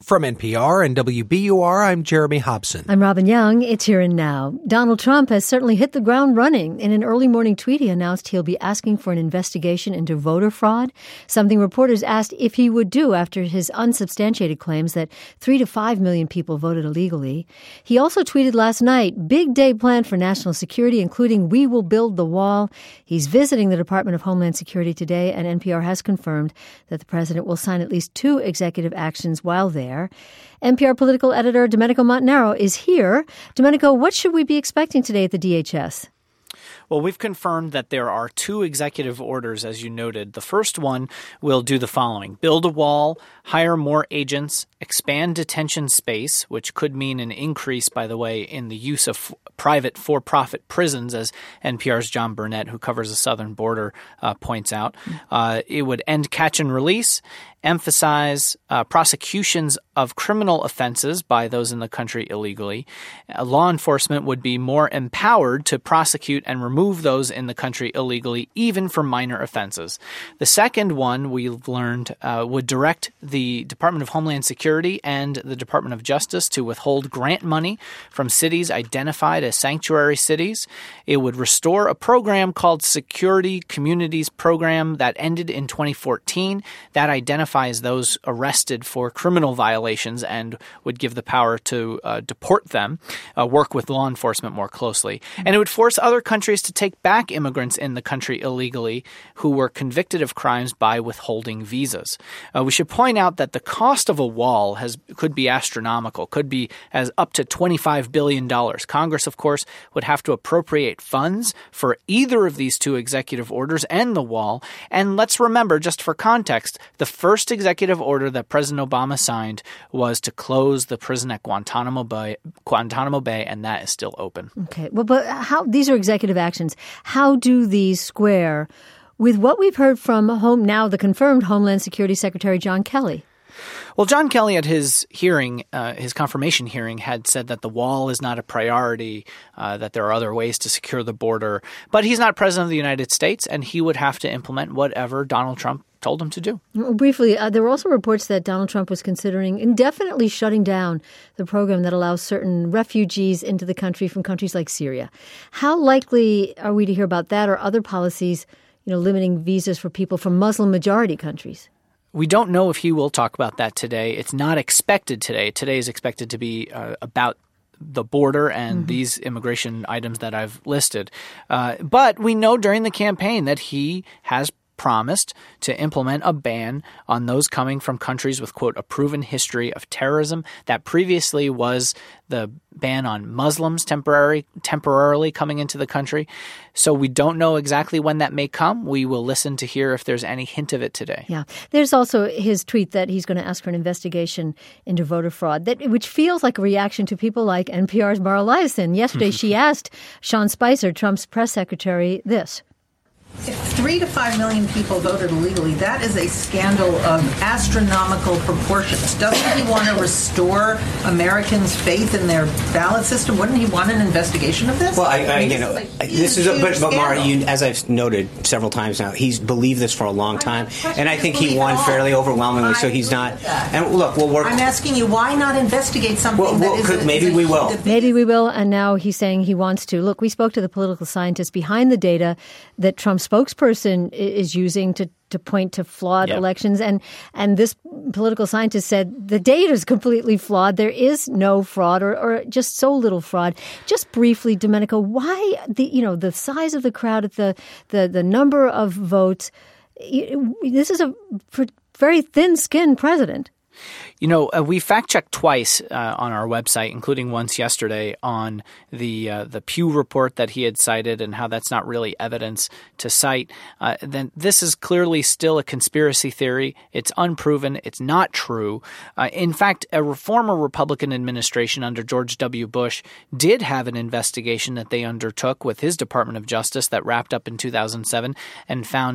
From NPR and WBUR, I'm Jeremy Hobson. I'm Robin Young. It's Here and Now. Donald Trump has certainly hit the ground running. In an early morning tweet, he announced he'll be asking for an investigation into voter fraud, something reporters asked if he would do after his unsubstantiated claims that 3 to 5 million people voted illegally. He also tweeted last night, big day planned for national security, including we will build the wall. He's visiting the Department of Homeland Security today, and NPR has confirmed that the president will sign at least 2 executive actions while there. NPR political editor Domenico Montanaro is here. Domenico, what should we be expecting today at the DHS? Well, we've confirmed that there are 2 executive orders, as you noted. The first one will do the following: build a wall, hire more agents, expand detention space, which could mean an increase, by the way, in the use of private for-profit prisons, as NPR's John Burnett, who covers the southern border, points out. It would end catch and release, emphasize prosecutions of criminal offenses by those in the country illegally. Law enforcement would be more empowered to prosecute and remove those in the country illegally, even for minor offenses. The second one, we've learned, would direct the Department of Homeland Security and the Department of Justice to withhold grant money from cities identified as sanctuary cities. It would restore a program called Security Communities Program that ended in 2014 that identifies those arrested for criminal violations and would give the power to deport them, work with law enforcement more closely. And it would force other countries to take back immigrants in the country illegally who were convicted of crimes by withholding visas. We should point out that the cost of a wall could be astronomical, could be as up to $25 billion. Congress, of course, would have to appropriate funds for either of these 2 executive orders and the wall. And let's remember, just for context, the first executive order that President Obama signed was to close the prison at Guantanamo Bay, and that is still open. Okay. Well, but how these are executive actions. How do these square with what we've heard from the confirmed Homeland Security Secretary John Kelly? Well, John Kelly at his hearing, his confirmation hearing, had said that the wall is not a priority, that there are other ways to secure the border. But he's not president of the United States, and he would have to implement whatever Donald Trump told him to do. Briefly, there were also reports that Donald Trump was considering indefinitely shutting down the program that allows certain refugees into the country from countries like Syria. How likely are we to hear about that or other policies, limiting visas for people from Muslim-majority countries? We don't know if he will talk about that today. It's not expected today. Today is expected to be about the border and these immigration items that I've listed. But we know during the campaign that he has promised to implement a ban on those coming from countries with, quote, a proven history of terrorism. That previously was the ban on Muslims temporarily coming into the country. So we don't know exactly when that may come. We will listen to hear if there's any hint of it today. Yeah. There's also his tweet that he's going to ask for an investigation into voter fraud, which feels like a reaction to people like NPR's Mara Liasson. Yesterday, she asked Sean Spicer, Trump's press secretary, this. If 3 to 5 million people voted illegally, that is a scandal of astronomical proportions. Doesn't he want to restore Americans' faith in their ballot system? Wouldn't he want an investigation of this? Well, but Mara, as I've noted several times now, he's believed this for a long time, and I think he won fairly overwhelmingly. So he's not. And look, we'll work. I'm asking you, why not investigate something maybe we will. Maybe we will. And now he's saying he wants to. Look, we spoke to the political scientists behind the data that Trump's spokesperson is using to point to flawed elections. And this political scientist said the data is completely flawed. There is no fraud or just so little fraud. Just briefly, Domenico, why the size of the crowd at the number of votes? This is a very thin-skinned president. We fact-checked twice on our website, including once yesterday, on the Pew report that he had cited and how that's not really evidence to cite. Then this is clearly still a conspiracy theory. It's unproven. It's not true. In fact, a former Republican administration under George W. Bush did have an investigation that they undertook with his Department of Justice that wrapped up in 2007 and found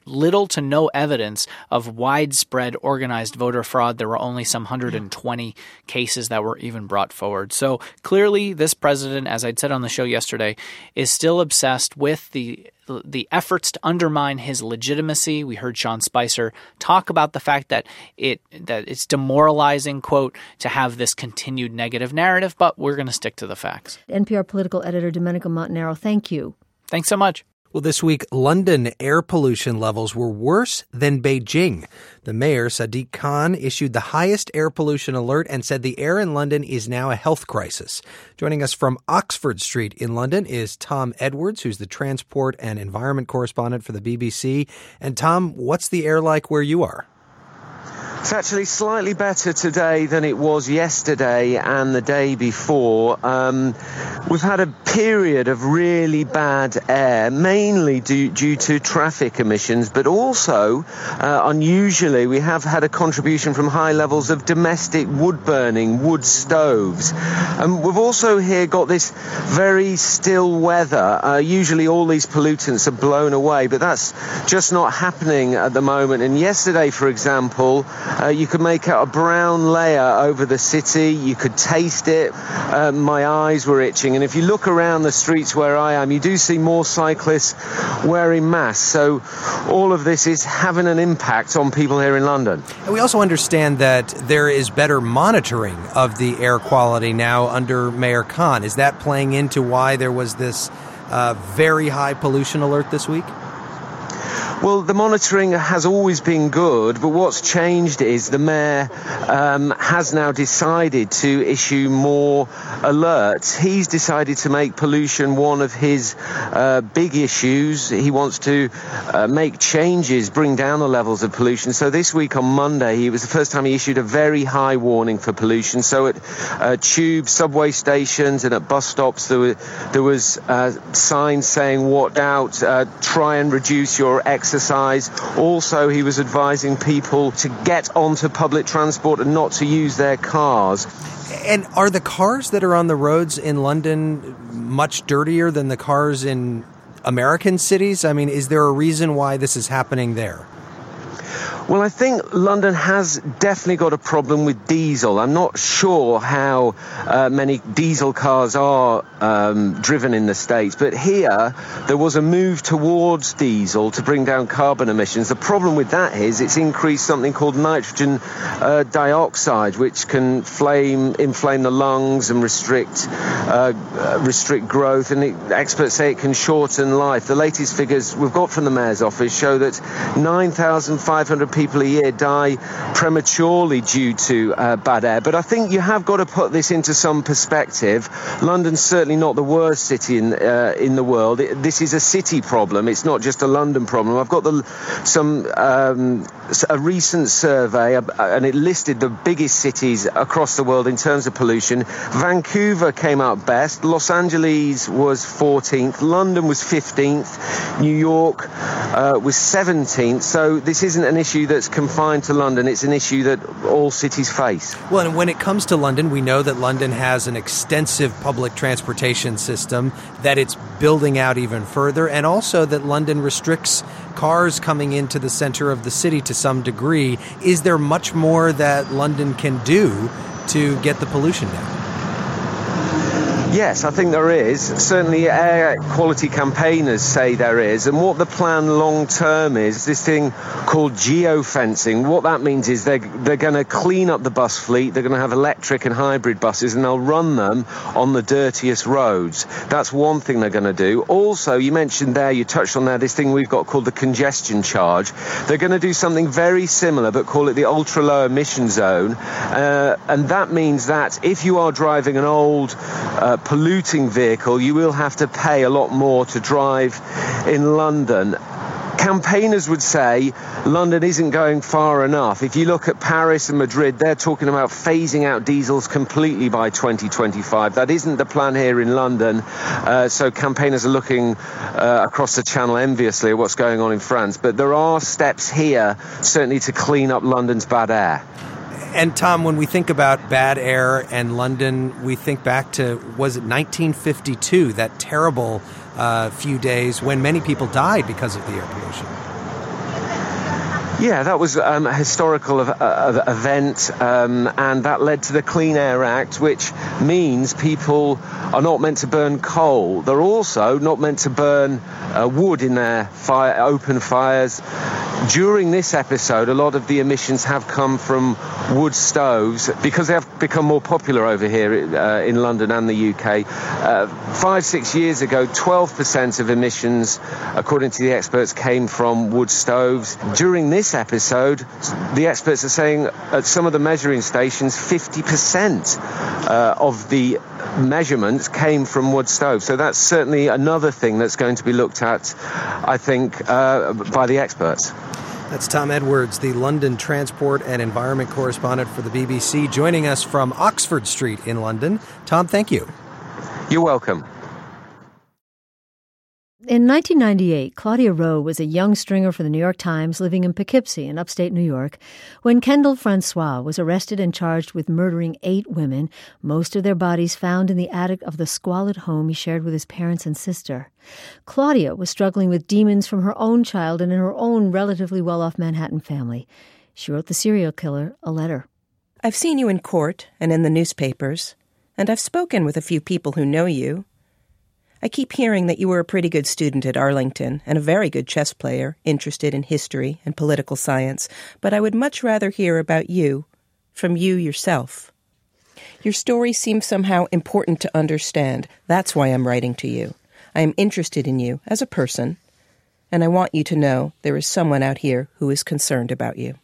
little to no evidence of widespread organized voter fraud. There were only some 120 cases that were even brought forward. So clearly this president, as I'd said on the show yesterday, is still obsessed with the efforts to undermine his legitimacy. We heard Sean Spicer talk about the fact that it's demoralizing, quote, to have this continued negative narrative, but we're going to stick to the facts. NPR political editor Domenico Montanaro, thank you. Thanks so much. Well, this week, London air pollution levels were worse than Beijing. The mayor, Sadiq Khan, issued the highest air pollution alert and said the air in London is now a health crisis. Joining us from Oxford Street in London is Tom Edwards, who's the transport and environment correspondent for the BBC. And Tom, what's the air like where you are? It's actually slightly better today than it was yesterday and the day before. We've had a period of really bad air, mainly due to traffic emissions, but also, unusually, we have had a contribution from high levels of domestic wood burning, wood stoves. We've also here got this very still weather. Usually all these pollutants are blown away, but that's just not happening at the moment. And yesterday, for example, you could make out a brown layer over the city. You could taste it. My eyes were itching. And if you look around the streets where I am, you do see more cyclists wearing masks. So all of this is having an impact on people here in London. And we also understand that there is better monitoring of the air quality now under Mayor Khan. Is that playing into why there was this very high pollution alert this week? Well, the monitoring has always been good, but what's changed is the mayor has now decided to issue more alerts. He's decided to make pollution one of his big issues. He wants to make changes, bring down the levels of pollution. So this week on Monday, it was the first time he issued a very high warning for pollution. So at tube, subway stations and at bus stops, there was signs saying, "Watch out, try and reduce your exercise." Also, he was advising people to get onto public transport and not to use their cars. And are the cars that are on the roads in London much dirtier than the cars in American cities? I mean, is there a reason why this is happening there? Well, I think London has definitely got a problem with diesel. I'm not sure how many diesel cars are driven in the States, but here there was a move towards diesel to bring down carbon emissions. The problem with that is it's increased something called nitrogen dioxide, which can inflame the lungs and restrict growth, and experts say it can shorten life. The latest figures we've got from the Mayor's office show that 9,500 people a year die prematurely due to bad air. But I think you have got to put this into some perspective. London's certainly not the worst city in the world. This is a city problem. It's not just a London problem. I've got a recent survey, and it listed the biggest cities across the world in terms of pollution. Vancouver came out best. Los Angeles was 14th. London was 15th. New York was 17th. So this isn't an issue that's confined to London. It's an issue that all cities face. Well, and when it comes to London, we know that London has an extensive public transportation system, that it's building out even further, and also that London restricts cars coming into the center of the city to some degree. Is there much more that London can do to get the pollution down? Yes, I think there is. Certainly air quality campaigners say there is. And what the plan long term is this thing called geofencing. What that means is they're going to clean up the bus fleet. They're going to have electric and hybrid buses, and they'll run them on the dirtiest roads. That's one thing they're going to do. Also, you mentioned there, you touched on there, this thing we've got called the congestion charge. They're going to do something very similar, but call it the ultra low emission zone. And that means that if you are driving an old polluting vehicle, you will have to pay a lot more to drive in London. Campaigners would say London isn't going far enough. If you look at Paris and Madrid, they're talking about phasing out diesels completely by 2025. That isn't the plan here in London. So campaigners are looking across the channel enviously at what's going on in France. But there are steps here, certainly, to clean up London's bad air. And Tom, when we think about bad air and London, we think back to, was it 1952, that terrible few days when many people died because of the air pollution? Yeah, that was a historical event, and that led to the Clean Air Act, which means people are not meant to burn coal. They're also not meant to burn wood in their open fires. During this episode, a lot of the emissions have come from wood stoves because they have become more popular over here in London and the UK. 5-6 years ago, 12% of emissions, according to the experts, came from wood stoves. During this episode, the experts are saying at some of the measuring stations, 50% of the measurements came from wood stoves. So that's certainly another thing that's going to be looked at, I think, by the experts. That's Tom Edwards, the London transport and environment correspondent for the BBC, joining us from Oxford Street in London. Tom, thank you. You're welcome. In 1998, Claudia Rowe was a young stringer for the New York Times living in Poughkeepsie in upstate New York when Kendall Francois was arrested and charged with murdering 8 women, most of their bodies found in the attic of the squalid home he shared with his parents and sister. Claudia was struggling with demons from her own child and in her own relatively well-off Manhattan family. She wrote the serial killer a letter. I've seen you in court and in the newspapers, and I've spoken with a few people who know you. I keep hearing that you were a pretty good student at Arlington and a very good chess player, interested in history and political science, but I would much rather hear about you, from you yourself. Your story seems somehow important to understand. That's why I'm writing to you. I am interested in you as a person, and I want you to know there is someone out here who is concerned about you.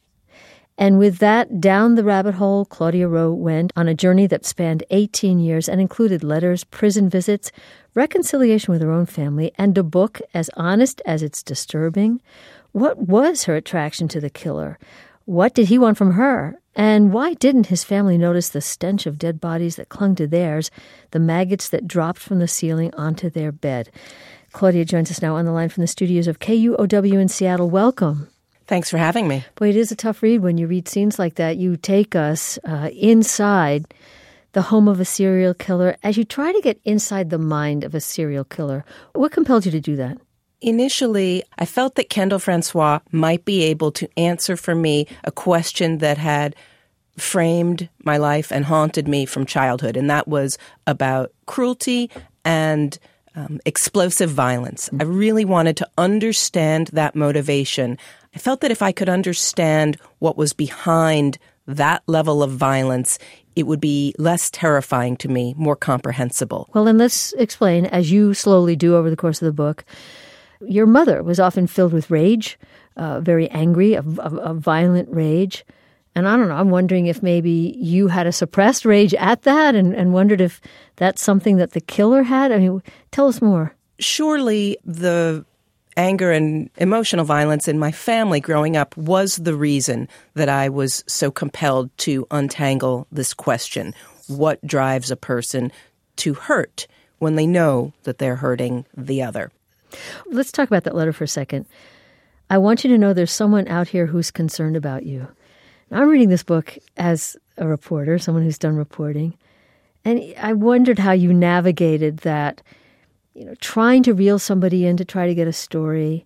And with that, down the rabbit hole, Claudia Rowe went on a journey that spanned 18 years and included letters, prison visits, reconciliation with her own family, and a book as honest as it's disturbing. What was her attraction to the killer? What did he want from her? And why didn't his family notice the stench of dead bodies that clung to theirs, the maggots that dropped from the ceiling onto their bed? Claudia joins us now on the line from the studios of KUOW in Seattle. Welcome. Thanks for having me. Boy, it is a tough read when you read scenes like that. You take us inside the home of a serial killer as you try to get inside the mind of a serial killer. What compelled you to do that? Initially, I felt that Kendall Francois might be able to answer for me a question that had framed my life and haunted me from childhood, and that was about cruelty and explosive violence. I really wanted to understand that motivation. I felt that if I could understand what was behind that level of violence, it would be less terrifying to me, more comprehensible. Well, then let's explain, as you slowly do over the course of the book. Your mother was often filled with rage, very angry, a violent rage. And I don't know, I'm wondering if maybe you had a suppressed rage at that and wondered if that's something that the killer had. I mean, tell us more. Surely the anger and emotional violence in my family growing up was the reason that I was so compelled to untangle this question. What drives a person to hurt when they know that they're hurting the other? Let's talk about that letter for a second. I want you to know there's someone out here who's concerned about you. Now, I'm reading this book as a reporter, someone who's done reporting, and I wondered how you navigated that, trying to reel somebody in to try to get a story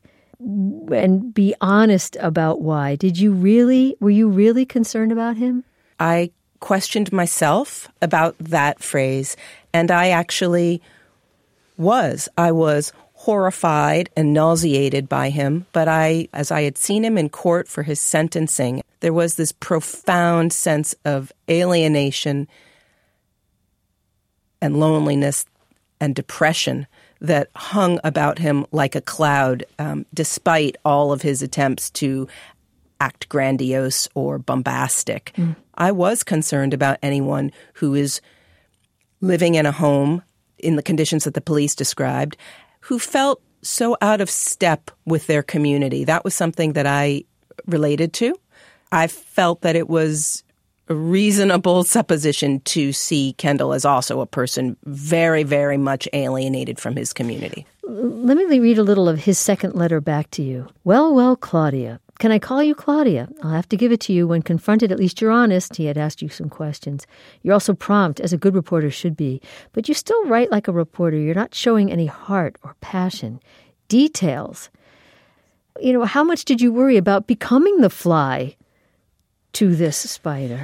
and be honest about why. Were you really concerned about him? I questioned myself about that phrase, and I actually was. I was horrified and nauseated by him, but as I had seen him in court for his sentencing, there was this profound sense of alienation and loneliness and depression that hung about him like a cloud, despite all of his attempts to act grandiose or bombastic. I was concerned about anyone who is living in a home in the conditions that the police described, who felt so out of step with their community. That was something that I related to. I felt that it was a reasonable supposition to see Kendall as also a person very, very much alienated from his community. Let me read a little of his second letter back to you. Well, Claudia. Can I call you Claudia? I'll have to give it to you. When confronted, at least you're honest. He had asked you some questions. You're also prompt, as a good reporter should be. But you still write like a reporter. You're not showing any heart or passion. Details. How much did you worry about becoming the fly to this spider?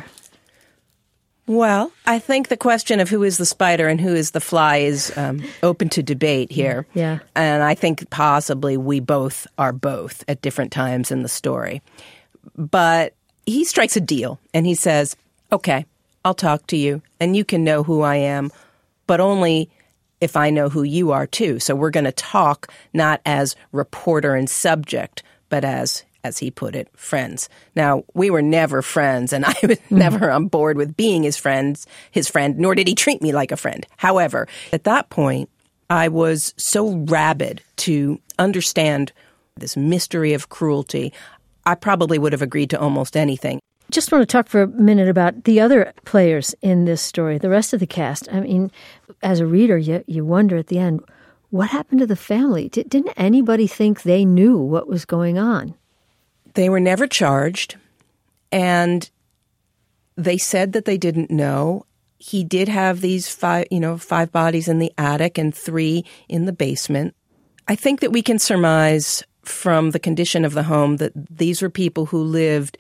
Well, I think the question of who is the spider and who is the fly is open to debate here. Yeah. And I think possibly we both are both at different times in the story. But he strikes a deal and he says, okay, I'll talk to you and you can know who I am, but only if I know who you are too. So we're going to talk not as reporter and subject, but as he put it, friends. Now, we were never friends, and I was never on board with being his friend, nor did he treat me like a friend. However, at that point, I was so rabid to understand this mystery of cruelty, I probably would have agreed to almost anything. Just want to talk for a minute about the other players in this story, the rest of the cast. I mean, as a reader, you wonder at the end, what happened to the family? Didn't anybody think they knew what was going on? They were never charged, and they said that they didn't know. He did have these five bodies in the attic and 3 in the basement. I think that we can surmise from the condition of the home that these were people who lived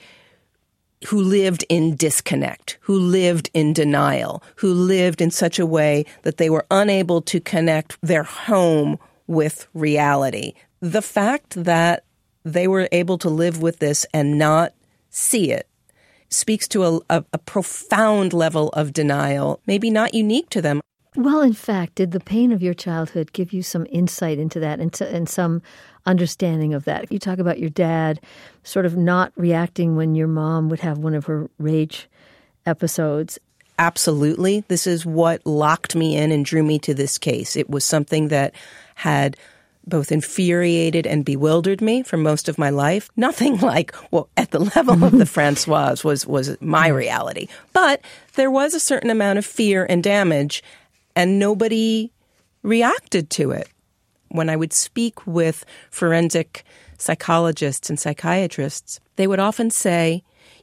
in disconnect, who lived in denial, who lived in such a way that they were unable to connect their home with reality. The fact that they were able to live with this and not see it speaks to a profound level of denial, maybe not unique to them. Well, in fact, did the pain of your childhood give you some insight into that and some understanding of that? You talk about your dad sort of not reacting when your mom would have one of her rage episodes. Absolutely. This is what locked me in and drew me to this case. It was something that had both infuriated and bewildered me for most of my life. Nothing like, at the level of the Francois was my reality. But there was a certain amount of fear and damage, and nobody reacted to it. When I would speak with forensic psychologists and psychiatrists, they would often say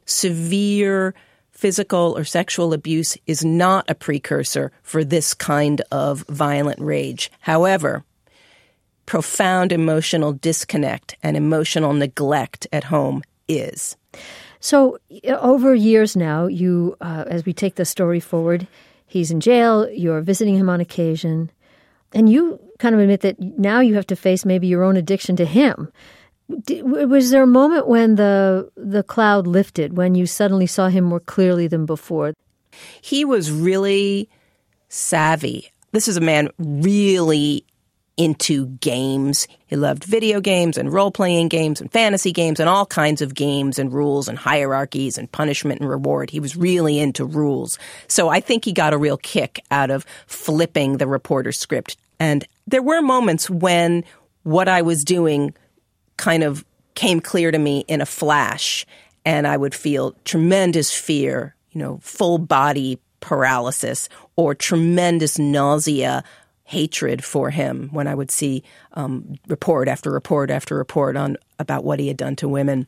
severe physical or sexual abuse is not a precursor for this kind of violent rage. However, profound emotional disconnect and emotional neglect at home is. So over years now, you, as we take the story forward, he's in jail, you're visiting him on occasion, and you kind of admit that now you have to face maybe your own addiction to him. Was there a moment when the cloud lifted, when you suddenly saw him more clearly than before? He was really savvy. This is a man really into games. He loved video games and role-playing games and fantasy games and all kinds of games and rules and hierarchies and punishment and reward. He was really into rules. So I think he got a real kick out of flipping the reporter's script. And there were moments when what I was doing kind of came clear to me in a flash, and I would feel tremendous fear, full body paralysis or tremendous nausea, hatred for him when I would see report after report after report on about what he had done to women.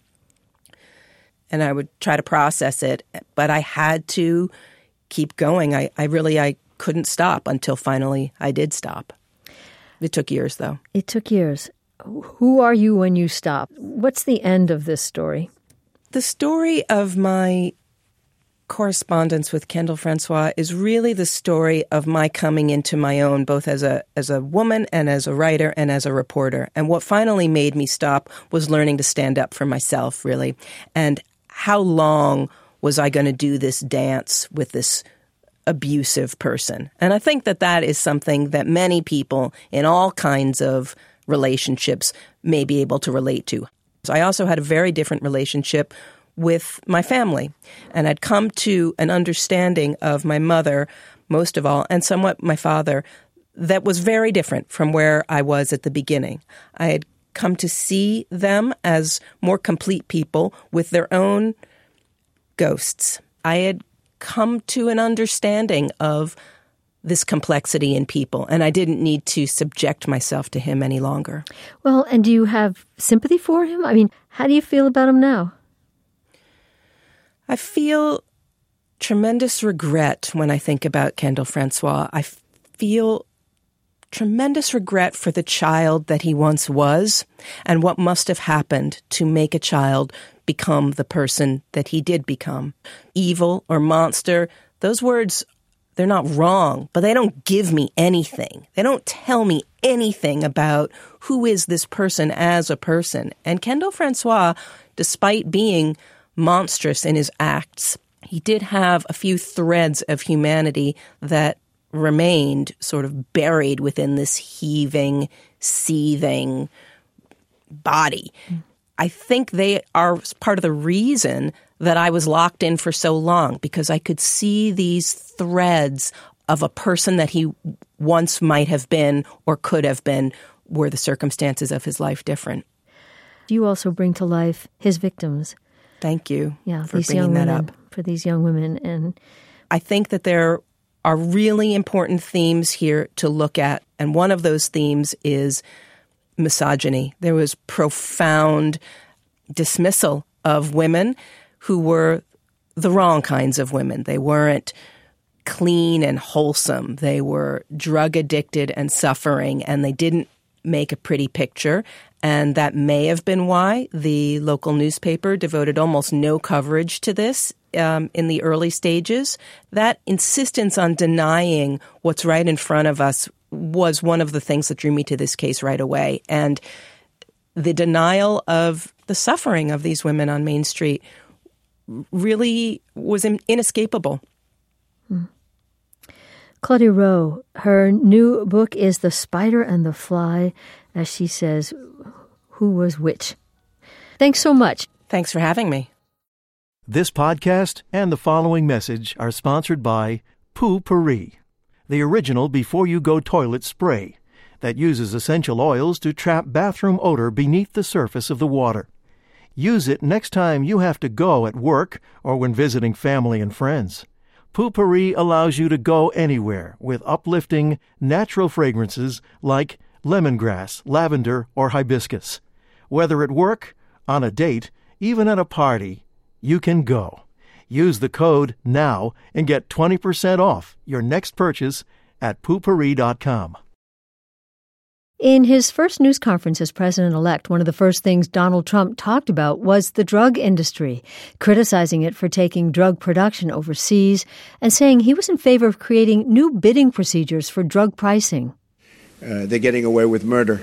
And I would try to process it, but I had to keep going. I couldn't stop until finally I did stop. It took years, though. It took years. Who are you when you stop? What's the end of this story? The story of my correspondence with Kendall Francois is really the story of my coming into my own, both as a woman and as a writer and as a reporter. And what finally made me stop was learning to stand up for myself, really. And how long was I going to do this dance with this abusive person? And I think that is something that many people in all kinds of relationships may be able to relate to. So I also had a very different relationship with my family. And I'd come to an understanding of my mother, most of all, and somewhat my father, that was very different from where I was at the beginning. I had come to see them as more complete people with their own ghosts. I had come to an understanding of this complexity in people, and I didn't need to subject myself to him any longer. Well, and do you have sympathy for him? I mean, how do you feel about him now? I feel tremendous regret when I think about Kendall Francois. I feel tremendous regret for the child that he once was and what must have happened to make a child become the person that he did become. Evil or monster, those words, they're not wrong, but they don't give me anything. They don't tell me anything about who is this person as a person. And Kendall Francois, despite being monstrous in his acts, he did have a few threads of humanity that remained sort of buried within this heaving, seething body. I think they are part of the reason that I was locked in for so long, because I could see these threads of a person that he once might have been or could have been were the circumstances of his life different. You also bring to life his victims. Thank you for these bringing young that women, up. For these young women. And I think that there are really important themes here to look at, and one of those themes is misogyny. There was profound dismissal of women who were the wrong kinds of women. They weren't clean and wholesome. They were drug addicted and suffering, and they didn't make a pretty picture. And that may have been why the local newspaper devoted almost no coverage to this in the early stages. That insistence on denying what's right in front of us was one of the things that drew me to this case right away. And the denial of the suffering of these women on Main Street really was inescapable. Claudia Rowe, her new book is The Spider and the Fly, as she says, who was which. Thanks so much. Thanks for having me. This podcast and the following message are sponsored by Poo-Pourri, the original before-you-go toilet spray that uses essential oils to trap bathroom odor beneath the surface of the water. Use it next time you have to go at work or when visiting family and friends. Poo-Pourri allows you to go anywhere with uplifting, natural fragrances like lemongrass, lavender, or hibiscus. Whether at work, on a date, even at a party, you can go. Use the code NOW and get 20% off your next purchase at poopourri.com. In his first news conference as president-elect, one of the first things Donald Trump talked about was the drug industry, criticizing it for taking drug production overseas and saying he was in favor of creating new bidding procedures for drug pricing. They're getting away with murder.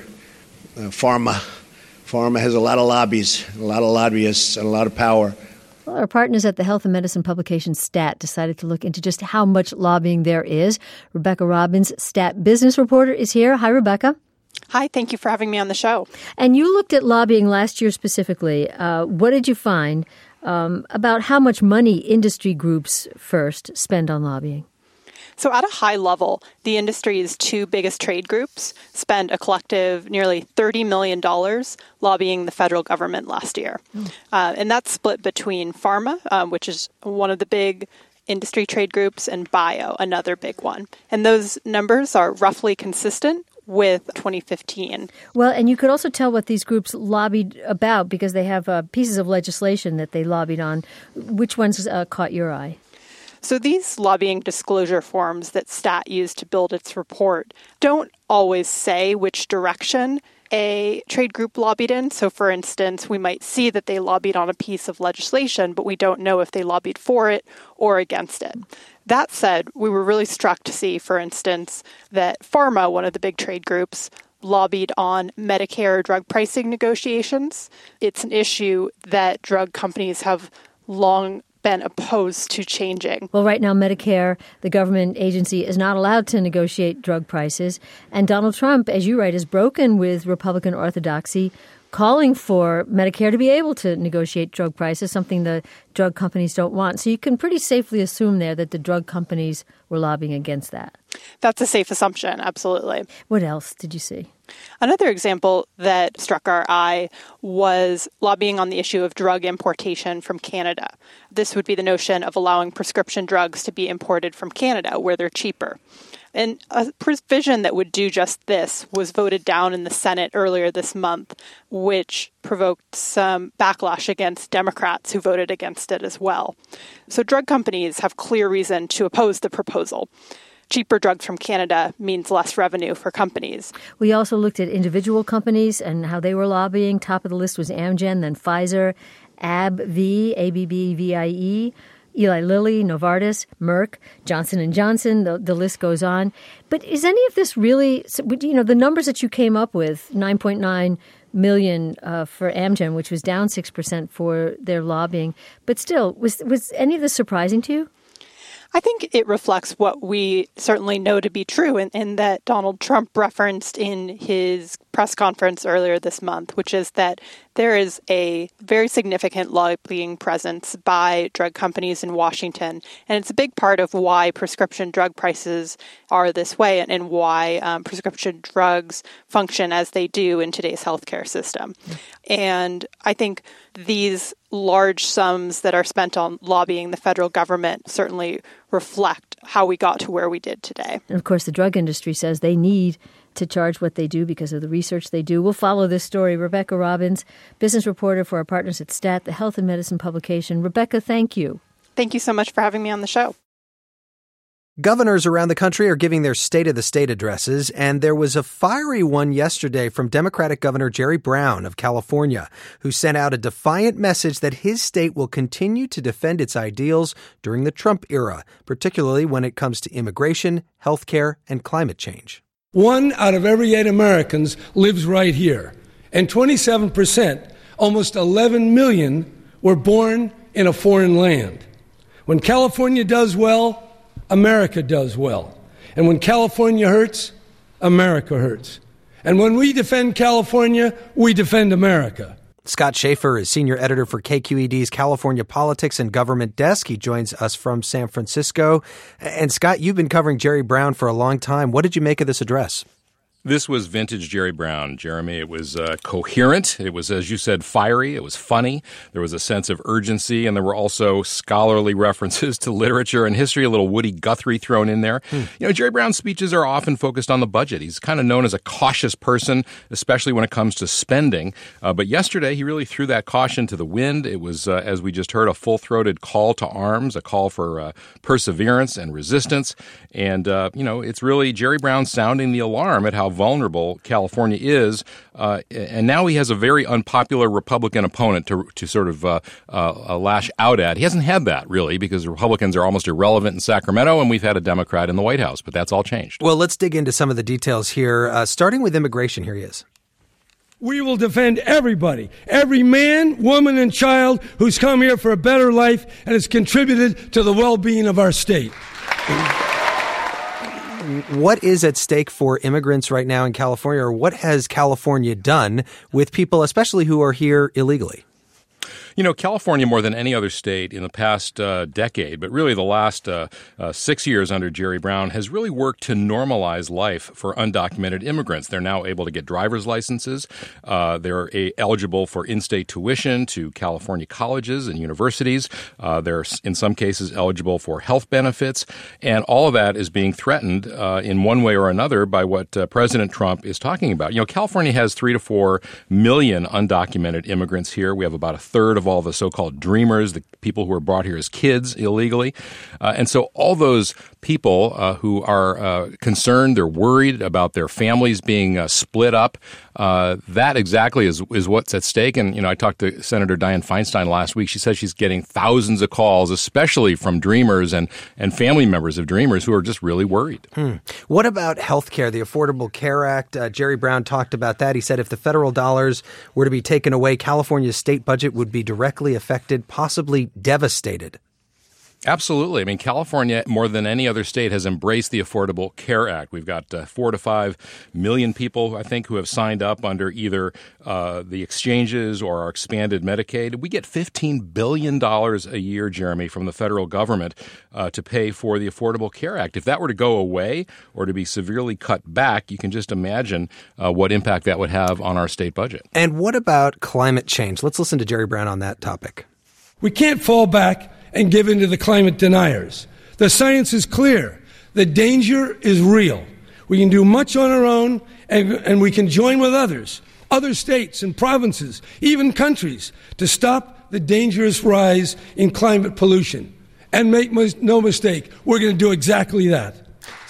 Pharma has a lot of lobbies, a lot of lobbyists, and a lot of power. Well, our partners at the health and medicine publication STAT decided to look into just how much lobbying there is. Rebecca Robbins, STAT business reporter, is here. Hi, Rebecca. Hi, thank you for having me on the show. And you looked at lobbying last year specifically. What did you find about how much money industry groups first spend on lobbying? So at a high level, the industry's two biggest trade groups spend a collective nearly $30 million lobbying the federal government last year. And that's split between pharma, which is one of the big industry trade groups, and bio, another big one. And those numbers are roughly consistent with 2015. Well, and you could also tell what these groups lobbied about because they have pieces of legislation that they lobbied on. Which ones caught your eye? So these lobbying disclosure forms that STAT used to build its report don't always say which direction a trade group lobbied in. So, for instance, we might see that they lobbied on a piece of legislation, but we don't know if they lobbied for it or against it. That said, we were really struck to see, for instance, that pharma, one of the big trade groups, lobbied on Medicare drug pricing negotiations. It's an issue that drug companies have long been opposed to changing. Well, right now, Medicare, the government agency, is not allowed to negotiate drug prices. And Donald Trump, as you write, has broken with Republican orthodoxy, calling for Medicare to be able to negotiate drug prices, something the drug companies don't want. So you can pretty safely assume there that the drug companies were lobbying against that. That's a safe assumption, absolutely. What else did you see? Another example that struck our eye was lobbying on the issue of drug importation from Canada. This would be the notion of allowing prescription drugs to be imported from Canada, where they're cheaper. And a provision that would do just this was voted down in the Senate earlier this month, which provoked some backlash against Democrats who voted against it as well. So drug companies have clear reason to oppose the proposal. cheaper drugs from Canada means less revenue for companies. We also looked at individual companies and how they were lobbying. Top of the list was Amgen, then Pfizer, AbbVie, Eli Lilly, Novartis, Merck, Johnson & Johnson, the list goes on. But is any of this really, the numbers that you came up with, 9.9 million for Amgen, which was down 6% for their lobbying, but still, was any of this surprising to you? I think it reflects what we certainly know to be true and that Donald Trump referenced in his press conference earlier this month, which is that there is a very significant lobbying presence by drug companies in Washington. And it's a big part of why prescription drug prices are this way and why prescription drugs function as they do in today's healthcare system. And I think these large sums that are spent on lobbying the federal government certainly reflect how we got to where we did today. And of course, the drug industry says they need to charge what they do because of the research they do. We'll follow this story. Rebecca Robbins, business reporter for our partners at STAT, the Health and Medicine publication. Rebecca, thank you. Thank you so much for having me on the show. Governors around the country are giving their State of the State addresses, and there was a fiery one yesterday from Democratic Governor Jerry Brown of California, who sent out a defiant message that his state will continue to defend its ideals during the Trump era, particularly when it comes to immigration, healthcare, and climate change. 1 out of every 8 Americans lives right here, and 27%, almost 11 million, were born in a foreign land. When California does well, America does well. And when California hurts, America hurts. And when we defend California, we defend America. Scott Schaefer is senior editor for KQED's California Politics and Government Desk. He joins us from San Francisco. And Scott, you've been covering Jerry Brown for a long time. What did you make of this address? This was vintage Jerry Brown, Jeremy. It was coherent. It was, as you said, fiery. It was funny. There was a sense of urgency, and there were also scholarly references to literature and history, a little Woody Guthrie thrown in there. Jerry Brown's speeches are often focused on the budget. He's kind of known as a cautious person, especially when it comes to spending. But yesterday, he really threw that caution to the wind. It was, as we just heard, a full-throated call to arms, a call for perseverance and resistance. And, it's really Jerry Brown sounding the alarm at how vulnerable California is, and now he has a very unpopular Republican opponent to sort of lash out at. He hasn't had that, really, because Republicans are almost irrelevant in Sacramento, and we've had a Democrat in the White House, but that's all changed. Well, let's dig into some of the details here, starting with immigration. Here he is. We will defend everybody, every man, woman, and child who's come here for a better life and has contributed to the well-being of our state. What is at stake for immigrants right now in California, or what has California done with people, especially who are here illegally? California, more than any other state in the past decade, but really the last 6 years under Jerry Brown, has really worked to normalize life for undocumented immigrants. They're now able to get driver's licenses. They're eligible for in-state tuition to California colleges and universities. They're, in some cases, eligible for health benefits. And all of that is being threatened in one way or another by what President Trump is talking about. California has 3 to 4 million undocumented immigrants here. We have about a third of all the so-called dreamers, the people who were brought here as kids illegally. And so all those people who are concerned, they're worried about their families being split up. That exactly is what's at stake. And, I talked to Senator Dianne Feinstein last week. She says she's getting thousands of calls, especially from dreamers and family members of dreamers who are just really worried. What about health care, the Affordable Care Act? Jerry Brown talked about that. He said if the federal dollars were to be taken away, California's state budget would be directly affected, possibly devastated. Absolutely. I mean, California, more than any other state, has embraced the Affordable Care Act. We've got 4 to 5 million people, I think, who have signed up under either the exchanges or our expanded Medicaid. We get $15 billion a year, Jeremy, from the federal government to pay for the Affordable Care Act. If that were to go away or to be severely cut back, you can just imagine what impact that would have on our state budget. And what about climate change? Let's listen to Jerry Brown on that topic. We can't fall back and give in to the climate deniers. The science is clear. The danger is real. We can do much on our own, and we can join with others, other states and provinces, even countries, to stop the dangerous rise in climate pollution. And make no mistake, we're going to do exactly that.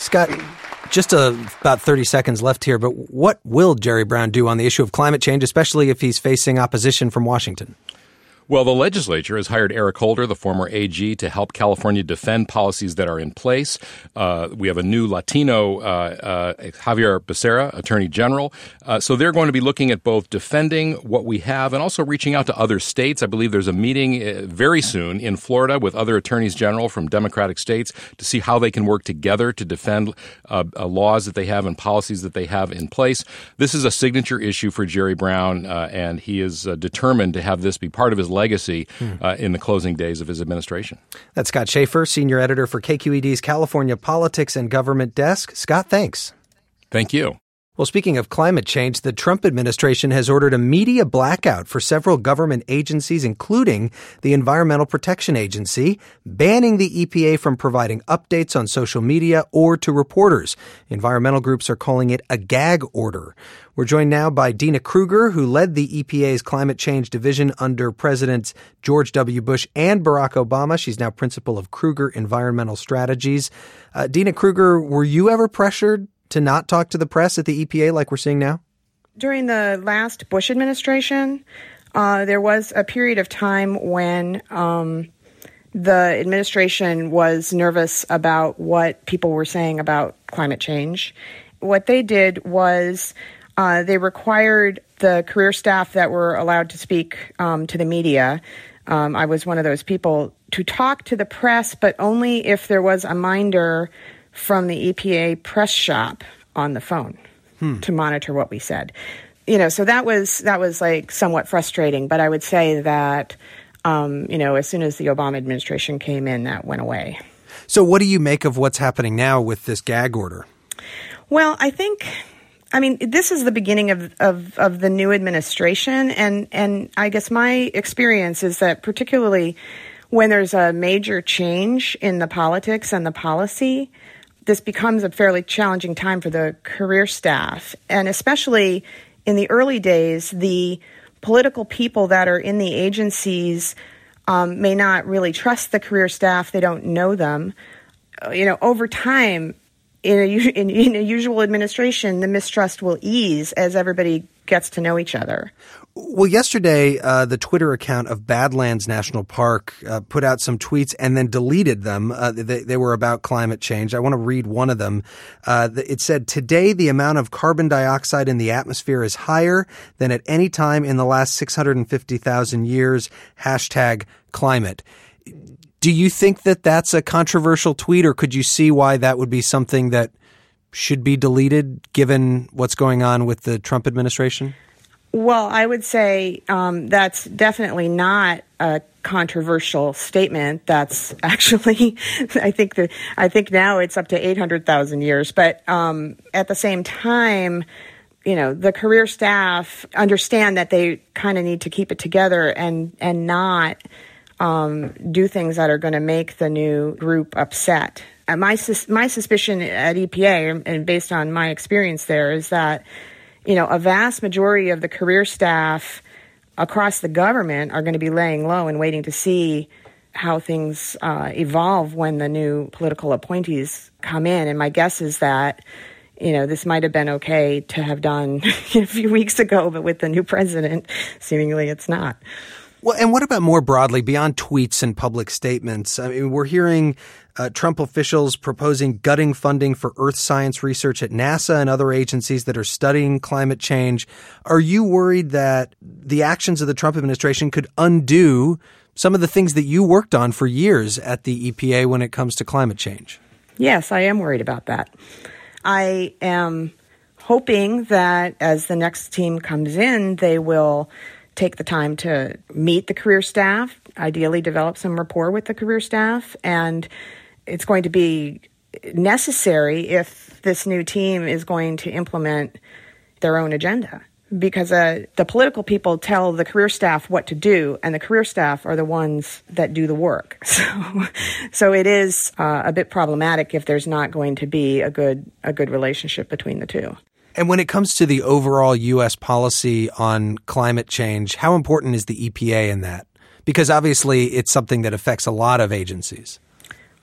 Scott, just about 30 seconds left here, but what will Jerry Brown do on the issue of climate change, especially if he's facing opposition from Washington? Well, the legislature has hired Eric Holder, the former AG, to help California defend policies that are in place. We have a new Latino, Javier Becerra, Attorney General. So they're going to be looking at both defending what we have and also reaching out to other states. I believe there's a meeting very soon in Florida with other attorneys general from Democratic states to see how they can work together to defend laws that they have and policies that they have in place. This is a signature issue for Jerry Brown, and he is determined to have this be part of his legacy in the closing days of his administration. That's Scott Schaefer, senior editor for KQED's California Politics and Government Desk. Scott, thanks. Thank you. Well, speaking of climate change, the Trump administration has ordered a media blackout for several government agencies, including the Environmental Protection Agency, banning the EPA from providing updates on social media or to reporters. Environmental groups are calling it a gag order. We're joined now by Dina Kruger, who led the EPA's climate change division under Presidents George W. Bush and Barack Obama. She's now principal of Kruger Environmental Strategies. Dina Kruger, were you ever pressured to not talk to the press at the EPA like we're seeing now? During the last Bush administration, there was a period of time when the administration was nervous about what people were saying about climate change. What they did was they required the career staff that were allowed to speak to the media. I was one of those people to talk to the press, but only if there was a minder from the EPA press shop on the phone to monitor what we said. So that was like somewhat frustrating, but I would say that, as soon as the Obama administration came in, that went away. So what do you make of what's happening now with this gag order? Well, this is the beginning of the new administration, and I guess my experience is that particularly when there's a major change in the politics and the policy, this becomes a fairly challenging time for the career staff. And especially in the early days, the political people that are in the agencies may not really trust the career staff. They don't know them. Over time, in a usual administration, the mistrust will ease as everybody gets to know each other. Well, yesterday, the Twitter account of Badlands National Park put out some tweets and then deleted them. They were about climate change. I want to read one of them. It said, "Today, the amount of carbon dioxide in the atmosphere is higher than at any time in the last 650,000 years. #climate." Do you think that that's a controversial tweet, or could you see why that would be something that should be deleted given what's going on with the Trump administration? Well, I would say that's definitely not a controversial statement. That's actually, I think now it's up to 800,000 years. But at the same time, the career staff understand that they kind of need to keep it together and not do things that are going to make the new group upset. My suspicion at EPA, and based on my experience there, is that a vast majority of the career staff across the government are going to be laying low and waiting to see how things evolve when the new political appointees come in. And my guess is that, this might have been okay to have done a few weeks ago, but with the new president, seemingly it's not. Well, and what about more broadly, beyond tweets and public statements? I mean, we're hearing Trump officials proposing gutting funding for earth science research at NASA and other agencies that are studying climate change. Are you worried that the actions of the Trump administration could undo some of the things that you worked on for years at the EPA when it comes to climate change? Yes, I am worried about that. I am hoping that as the next team comes in, they will take the time to meet the career staff, ideally develop some rapport with the career staff, and it's going to be necessary if this new team is going to implement their own agenda. Because the political people tell the career staff what to do, and the career staff are the ones that do the work. So it is a bit problematic if there's not going to be a good relationship between the two. And when it comes to the overall U.S. policy on climate change, how important is the EPA in that? Because obviously it's something that affects a lot of agencies.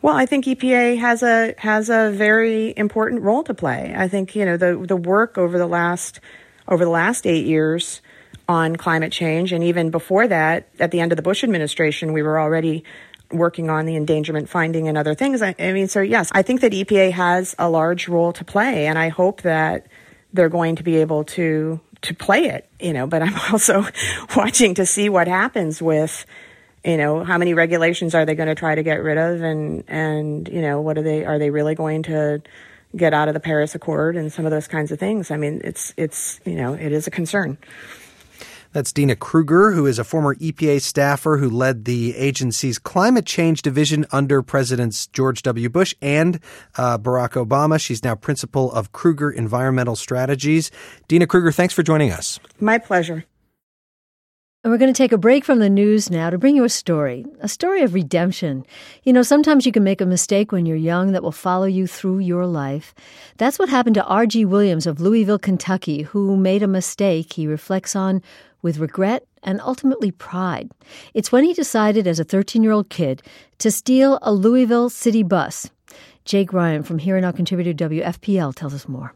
Well, I think EPA has a very important role to play. I think, the work over the last 8 years on climate change, and even before that, at the end of the Bush administration, we were already working on the endangerment finding and other things. So yes, I think that EPA has a large role to play, and I hope that they're going to be able to play it, but I'm also watching to see what happens with, how many regulations are they going to try to get rid of, and what are they really going to get out of the Paris Accord and some of those kinds of things. I mean, it is a concern. That's Deena Kruger, who is a former EPA staffer who led the agency's climate change division under Presidents George W. Bush and Barack Obama. She's now principal of Kruger Environmental Strategies. Deena Kruger, thanks for joining us. My pleasure. And we're going to take a break from the news now to bring you a story of redemption. Sometimes you can make a mistake when you're young that will follow you through your life. That's what happened to R.G. Williams of Louisville, Kentucky, who made a mistake he reflects on with regret and ultimately pride. It's when he decided as a 13-year-old kid to steal a Louisville city bus. Jake Ryan from Here and Now contributor WFPL tells us more.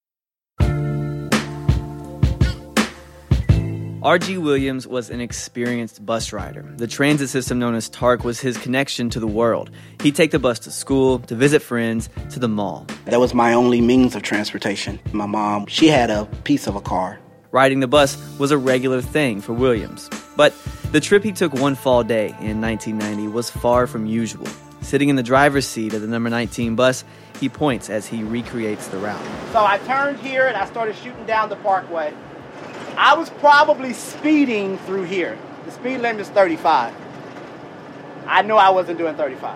R.G. Williams was an experienced bus rider. The transit system known as TARC was his connection to the world. He'd take the bus to school, to visit friends, to the mall. That was my only means of transportation. My mom, she had a piece of a car. Riding the bus was a regular thing for Williams. But the trip he took one fall day in 1990 was far from usual. Sitting in the driver's seat of the number 19 bus, he points as he recreates the route. So I turned here and I started shooting down the parkway. I was probably speeding through here. The speed limit is 35. I knew I wasn't doing 35.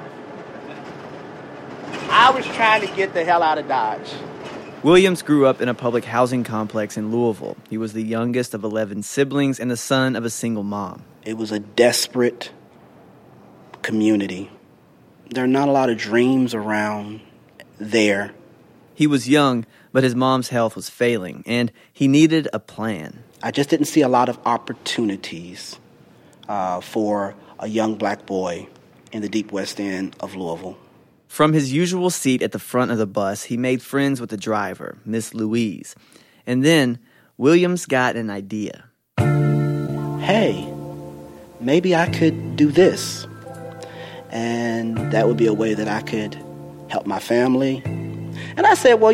I was trying to get the hell out of Dodge. Williams grew up in a public housing complex in Louisville. He was the youngest of 11 siblings and the son of a single mom. It was a desperate community. There are not a lot of dreams around there. He was young, but his mom's health was failing, and he needed a plan. I just didn't see a lot of opportunities for a young black boy in the deep West End of Louisville. From his usual seat at the front of the bus, he made friends with the driver, Miss Louise. And then Williams got an idea. Hey, maybe I could do this. And that would be a way that I could help my family. And I said, well,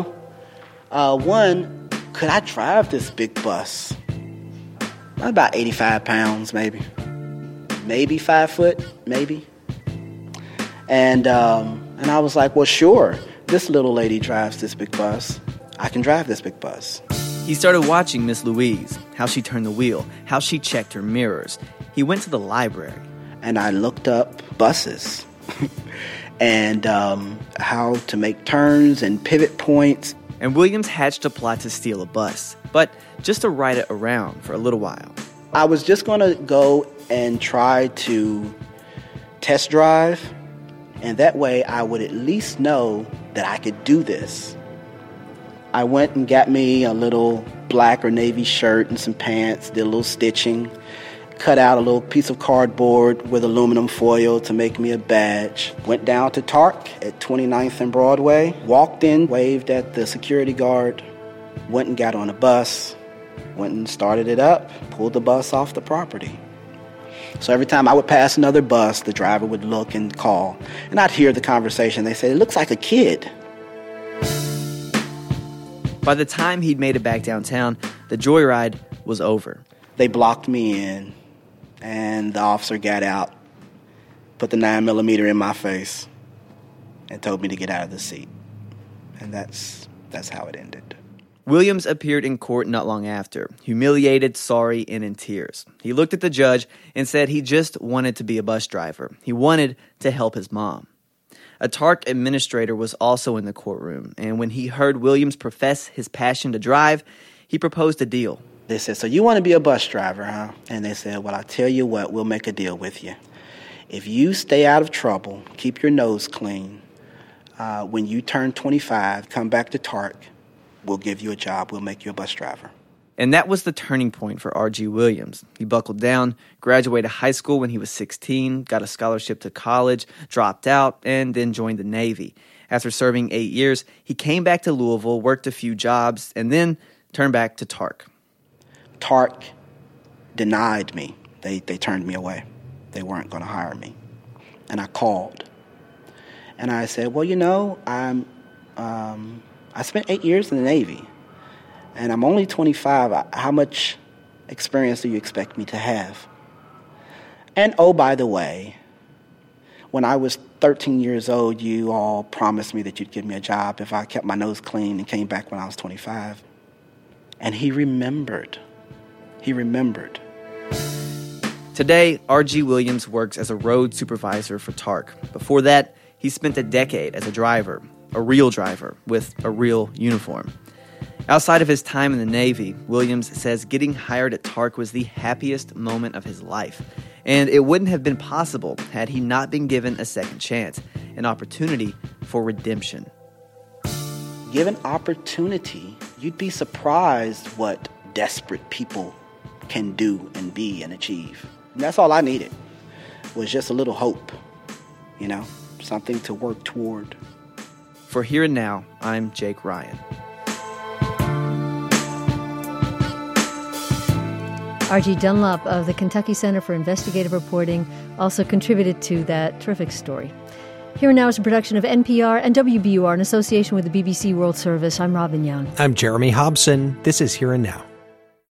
one, could I drive this big bus? About 85 pounds, maybe. Maybe 5 foot, maybe. And I was like, well, sure. This little lady drives this big bus. I can drive this big bus. He started watching Miss Louise, how she turned the wheel, how she checked her mirrors. He went to the library. And I looked up buses and how to make turns and pivot points. And Williams hatched a plot to steal a bus, but just to ride it around for a little while. I was just going to go and try to test drive, and that way I would at least know that I could do this. I went and got me a little black or navy shirt and some pants, did a little stitching, cut out a little piece of cardboard with aluminum foil to make me a badge. Went down to TARC at 29th and Broadway, walked in, waved at the security guard, went and got on a bus, went and started it up, pulled the bus off the property. So every time I would pass another bus, the driver would look and call. And I'd hear the conversation. They said, it looks like a kid. By the time he'd made it back downtown, the joyride was over. They blocked me in, and the officer got out, put the 9mm in my face, and told me to get out of the seat. And that's how it ended. Williams appeared in court not long after, humiliated, sorry, and in tears. He looked at the judge and said he just wanted to be a bus driver. He wanted to help his mom. A TARC administrator was also in the courtroom, and when he heard Williams profess his passion to drive, he proposed a deal. They said, so you want to be a bus driver, huh? And they said, well, I'll tell you what, we'll make a deal with you. If you stay out of trouble, keep your nose clean, when you turn 25, come back to TARC, we'll give you a job, we'll make you a bus driver. And that was the turning point for R.G. Williams. He buckled down, graduated high school when he was 16, got a scholarship to college, dropped out, and then joined the Navy. After serving 8 years, he came back to Louisville, worked a few jobs, and then turned back to TARC. TARC denied me. They turned me away. They weren't going to hire me. And I called. And I said, well, I spent 8 years in the Navy. And I'm only 25. How much experience do you expect me to have? And oh, by the way, when I was 13 years old, you all promised me that you'd give me a job if I kept my nose clean and came back when I was 25. And he remembered. He remembered. Today, R.G. Williams works as a road supervisor for TARC. Before that, he spent a decade as a driver, a real driver, with a real uniform. Outside of his time in the Navy, Williams says getting hired at TARC was the happiest moment of his life. And it wouldn't have been possible had he not been given a second chance, an opportunity for redemption. Given opportunity, you'd be surprised what desperate people can do and be and achieve. And that's all I needed, was just a little hope, something to work toward. For Here and Now, I'm Jake Ryan. R.G. Dunlop of the Kentucky Center for Investigative Reporting also contributed to that terrific story. Here and Now is a production of NPR and WBUR in association with the BBC World Service. I'm Robin Young. I'm Jeremy Hobson. This is Here and Now.